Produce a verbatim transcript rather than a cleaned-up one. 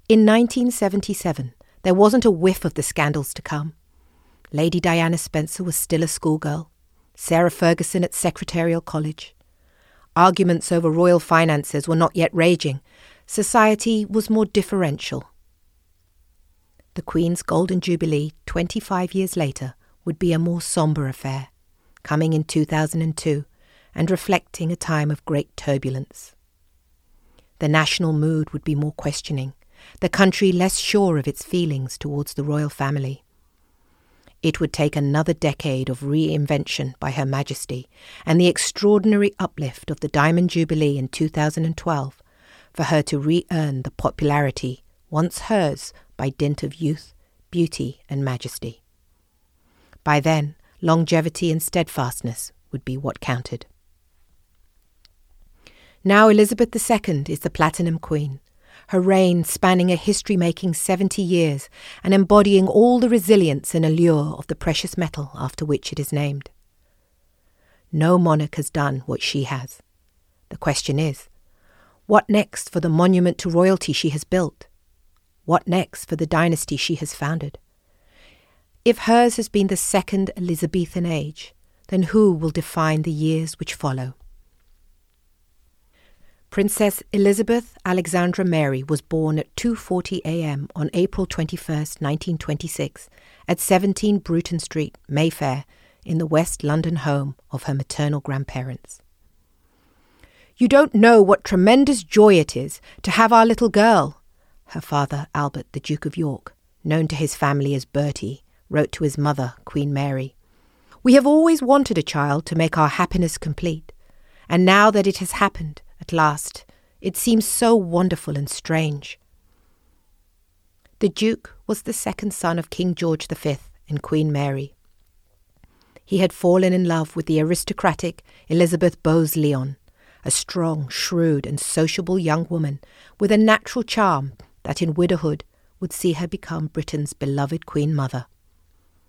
In nineteen seventy-seven, there wasn't a whiff of the scandals to come. Lady Diana Spencer was still a schoolgirl, Sarah Ferguson at Secretarial College. Arguments over royal finances were not yet raging. Society was more differential. The Queen's Golden Jubilee, twenty-five years later, would be a more sombre affair, coming in two thousand two and reflecting a time of great turbulence. The national mood would be more questioning, the country less sure of its feelings towards the royal family. It would take another decade of reinvention by Her Majesty and the extraordinary uplift of the Diamond Jubilee in two thousand twelve for her to re-earn the popularity once hers by dint of youth, beauty and majesty. By then, longevity and steadfastness would be what counted. Now Elizabeth the Second is the Platinum Queen, her reign spanning a history-making seventy years and embodying all the resilience and allure of the precious metal after which it is named. No monarch has done what she has. The question is, what next for the monument to royalty she has built? What next for the dynasty she has founded? If hers has been the second Elizabethan age, then who will define the years which follow? Princess Elizabeth Alexandra Mary was born at two forty a m on April twenty-first, nineteen twenty-six, at seventeen Bruton Street, Mayfair, in the West London home of her maternal grandparents. "You don't know what tremendous joy it is to have our little girl," her father, Albert, the Duke of York, known to his family as Bertie, wrote to his mother, Queen Mary. "We have always wanted a child to make our happiness complete, and now that it has happened, at last, it seems so wonderful and strange." The Duke was the second son of King George the Fifth and Queen Mary. He had fallen in love with the aristocratic Elizabeth Bowes-Lyon, a strong, shrewd and sociable young woman with a natural charm that in widowhood would see her become Britain's beloved Queen Mother.